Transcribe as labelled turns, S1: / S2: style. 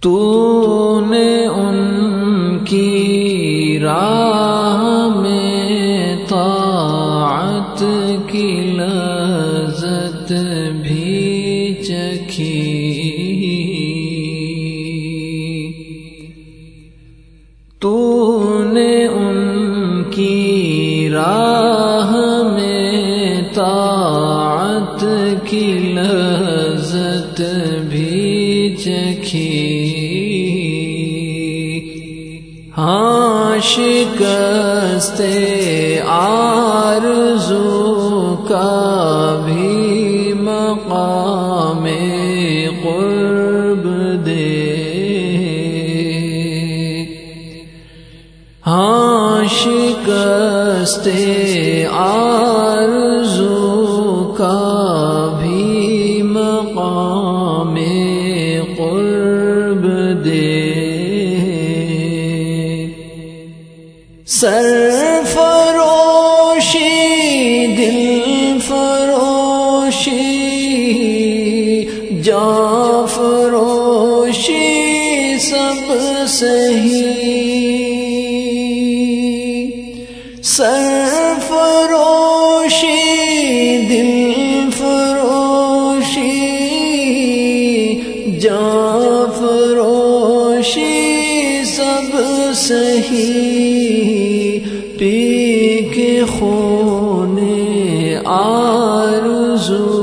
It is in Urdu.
S1: تو نے ان کی راہ میں طاعت کی لذت بھی چکھی، تو نے ان کی راہ میں طاعت کی لذت بھی چکھی، ہاں شکست آرزو کا بھی مقام قرب دے، ہاں شکست آرزو کا بھی مقام قرب دے، سرفروشی دل فروشی جاں فروشی سب سہی، سرفروشی دل فروشی جاں فروشی سب سہی، پی کے خون آرزو